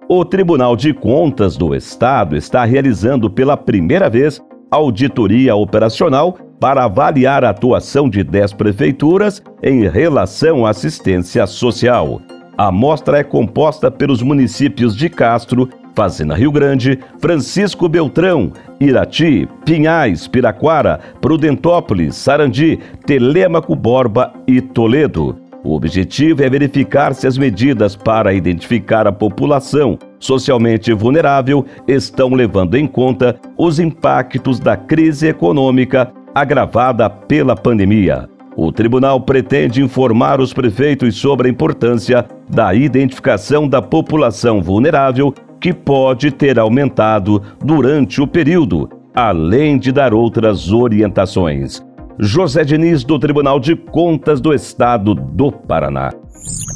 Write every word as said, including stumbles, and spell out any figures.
O Tribunal de Contas do Estado está realizando pela primeira vez auditoria operacional para avaliar a atuação de dez prefeituras em relação à assistência social. A amostra é composta pelos municípios de Castro, Fazenda Rio Grande, Francisco Beltrão, Irati, Pinhais, Piraquara, Prudentópolis, Sarandi, Telêmaco Borba e Toledo. O objetivo é verificar se as medidas para identificar a população socialmente vulnerável estão levando em conta os impactos da crise econômica agravada pela pandemia. O tribunal pretende informar os prefeitos sobre a importância da identificação da população vulnerável, que pode ter aumentado durante o período, além de dar outras orientações. José Diniz, do Tribunal de Contas do Estado do Paraná.